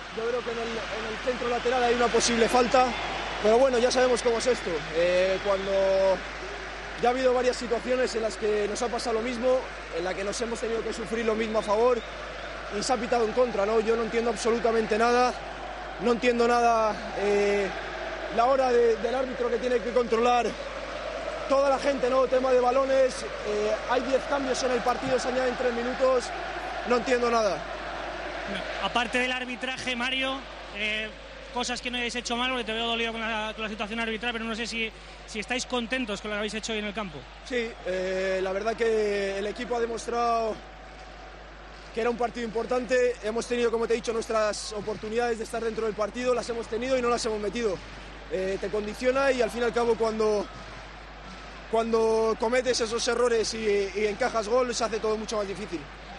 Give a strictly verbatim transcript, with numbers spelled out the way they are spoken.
yo creo que en el, en el centro lateral hay una posible falta, pero bueno, ya sabemos cómo es esto. Eh, cuando ya ha habido varias situaciones en las que nos ha pasado lo mismo, en las que nos hemos tenido que sufrir lo mismo a favor y se ha pitado en contra, ¿no? Yo no entiendo absolutamente nada, no entiendo nada eh, la hora de, del árbitro que tiene que controlar toda la gente, ¿no? Tema de balones, eh, hay diez cambios en el partido, se añaden tres minutos, no entiendo nada. Aparte del arbitraje, Mario, eh, cosas que no hayáis hecho mal, porque te veo dolido con la, con la situación arbitral, pero no sé si, si estáis contentos con lo que habéis hecho hoy en el campo. Sí, eh, la verdad que el equipo ha demostrado que era un partido importante. Hemos tenido, como te he dicho, nuestras oportunidades de estar dentro del partido, las hemos tenido y no las hemos metido. Eh, te condiciona y al fin y al cabo cuando, cuando cometes esos errores y, y encajas gol se hace todo mucho más difícil.